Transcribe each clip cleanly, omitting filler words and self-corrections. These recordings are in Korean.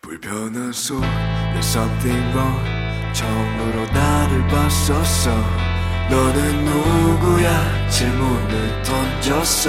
불편한 속 There's something wrong 처음으로 나를 봤었어 너는 누구야 질문을 던졌어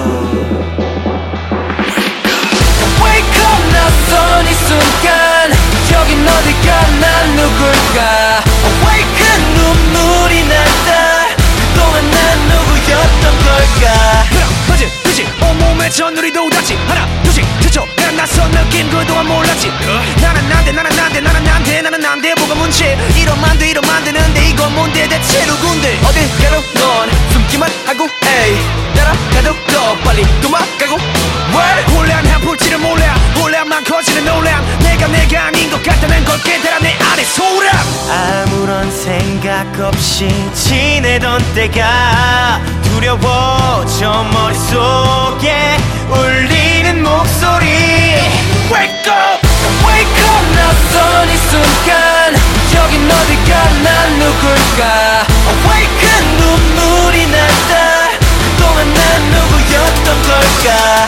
Wake up 낯선 이 순간 여긴 어딜까 난 누굴까 Awaken 눈물이 난다 그동안 난 누구였던 걸까 그럼 그지 온몸에 전율이 돋았지 하나 둘씩 지쳐 난 낯선 느낌 그동안 몰랐지 나는 난데 뭐가 문제 이러면 안 되는데 이건 뭔데 대체 누군데 어디 가도 넌 숨기만 하고 에이 따라가도 더 빨리 도망가고 왜 혼란한 불길을 몰라 혼란만 커지는 논란 내가 아닌 것 같다는 걸 깨달아 내 안에 소란 아무런 생각 없이 지내던 때가 두려워져 머릿속에 울리는 목소리 Wake up Wake up 낯선 이 순간 여긴 어딜까 난 누굴까 Awaken 눈물이 난다 그동안 난 누구였던 걸까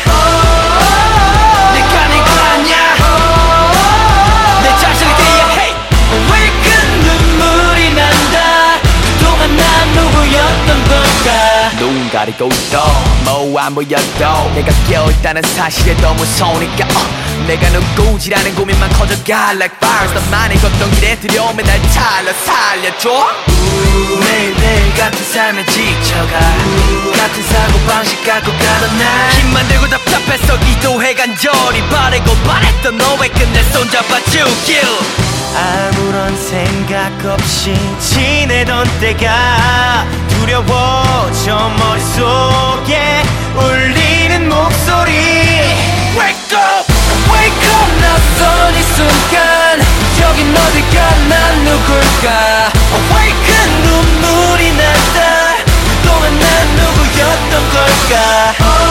내가 네가 아냐 내 자신을 대해 Awaken 눈물이 난다 그동안 난 누구였던 걸까 누군가를 고도 뭐 안 보여도 내가 깨어있다는 사실에 더 무서우니까 내가 누구지라는 고민만 커져가 like fires 너만이 걷던 길에 들여오면 날 찰러 살려줘 매일매일 같은 삶에 지쳐가 같은 사고방식 갖고 가던 날 힘만 들고 답답해서 기도해 간절히 바래고 바랬던 너의 끝내 손잡아주길 아무런 생각 없이 지내던 때가 두려워져 머릿속에 울리는 목소리 Wake up Wake up 낯선 이 순간 여긴 어딜까 난 누굴까 Awaken 눈물이 난다 그동안 난 누구였던 걸까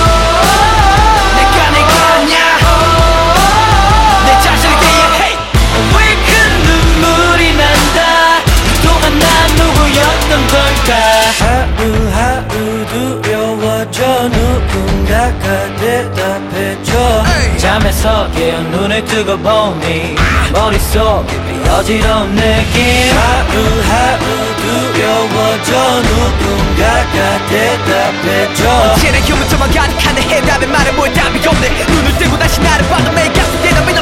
내가 네가 아냐 내 자신을 대해 Awaken 눈물이 난다 그동안 난 누구였던 걸까 하루하루 두려워져 누군가가 대답해줘 잠에서 깨어 눈을 뜨고 보니 머릿속에 어지러운 느낌 하루하루 두려워져 누군가가 대답해줘 언제나 휴문처럼 가득한데 해답에 말해 뭘 답이 없네 눈을 뜨고 다시 나를 봐도 매일 같은 대답에